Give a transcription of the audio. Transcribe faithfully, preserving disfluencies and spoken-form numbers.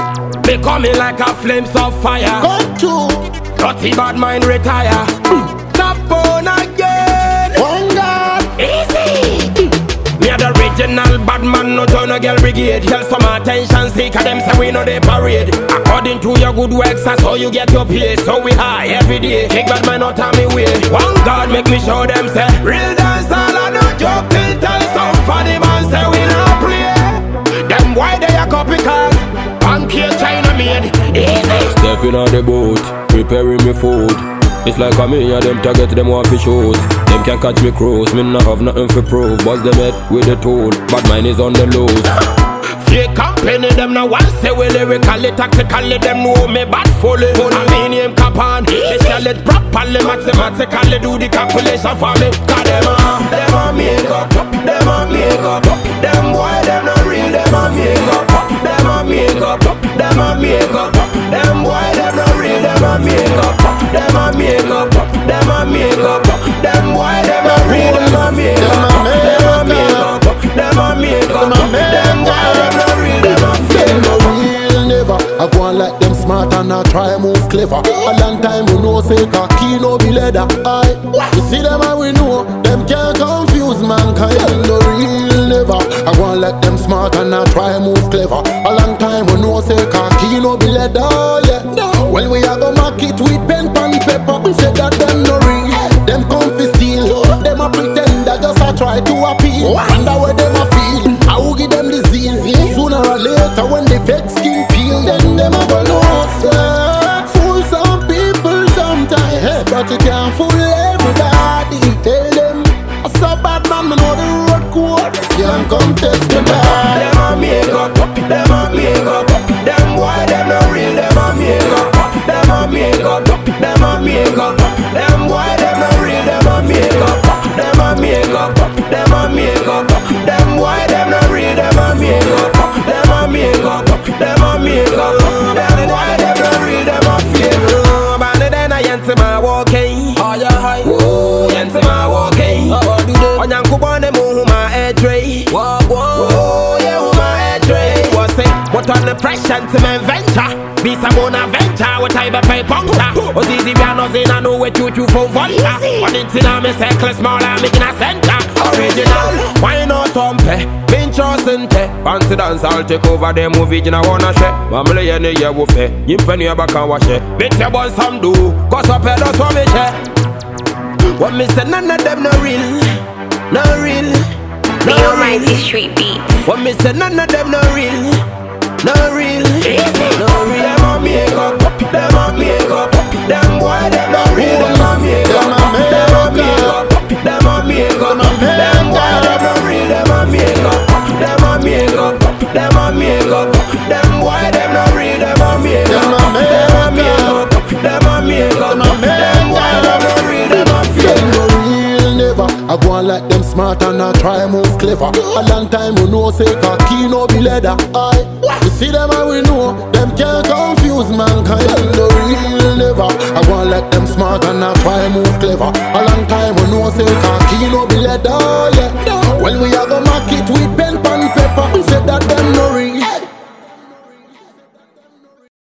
They coming like a flames of fire. Come to Dirty bad mind retire. Top on again. one God. Easy. Me a the original bad man, no join a girl brigade. Tell some attention seeker, them say we know they parade. According to your good works, that's how you get your pay. So we high every day. Kick bad man out of me way. One God make me show them say real dance all I no joke till tell some funny man say we not play. Them why they a copycat? Pancake China made easy. Stepping on the boat, preparing me food. It's like a me and them target them want to shoot. Them can't catch me cruise, me not have nothing to prove. Bust them head with the tool, but mine is on the loose. Fake company, them now want say we lyrically, tactically, them know me bad fully. I mean him cap on, they sell it properly, mathematically do the calculation for me. Cause them a, them a make up, them a make up. Them boy, them not real, them a make up. Them a make up, them a make up. Them boy, them not real, them a make up. Them a make up, them a make up. Them boy, them not real, them a make up. Them a make up, them a make up. Them boy, them not real, them a fake up. Real never. I go on like them smart and I try move clever. A long time we know say cocky no be leather. I you see them and we know them can't confuse mankind. No real never. I go on like them smart and I try move clever. A long time we know say cocky no be leather. Yeah. Well we a go mark it with pen pan paper. We say that them no real. Them come fi steal. Them a pretend that just a try to appeal. Wonder where them a feel. I will give them the zeal. Sooner or later when the fake skin peel, then them a go know. Fool some people sometimes, but you can't fool everybody. Tell them I saw bad man, me know the road code. Can't come test me back. Them a make up, them a make up. Them boy, them not real, them a make up. Them a make up, them a make up. Them boy, them not real, them a make up. Them a make up, them a make up. Them boy, them not real, them a make up. Them a make up, them a make up. Them boy, them not real, them a fake up. Band then I enter my walking. Oh yeah, hi. Oh, enter my walking. Onyan kubone mu my head tray. Whoa, whoa, yeah, who my head tray. What's it? What on the pressure to my venture? Be some venture, what type of pay puncture? Oh, easy, we are not in, I know what you do for vodka. One inch in a circle, small, I'm making a center. Original, why not some pay? Pinch or sente. Fancy dance, I'll take over the movie, you know, wanna share. Mamma, you know, you will pay. You penny your back and wash it. Bitch, you want some do. Cause up here, that's what me share. What me say, none of them no real. No real. The Almighty Street Beats. What me say, none of them no real. No real, no real. Them a make up, them a make up. Them boy, them not real, them a make up. Them a make up, them a make up. Them boy, them not real, them a make up. Them a make up, them a make up. Them boy, them not real, them a make up. Them a make up, them a make up. Them boy, them not real, them a fake up. I go on like them smart and I try move clever. A long time we know say cocky no be leather. I you see them and we know them can't confuse mankind. No real never. I go on like them smart and I try move clever. A long time we know say cocky no be leather. Yeah. Well we a go mark it with pen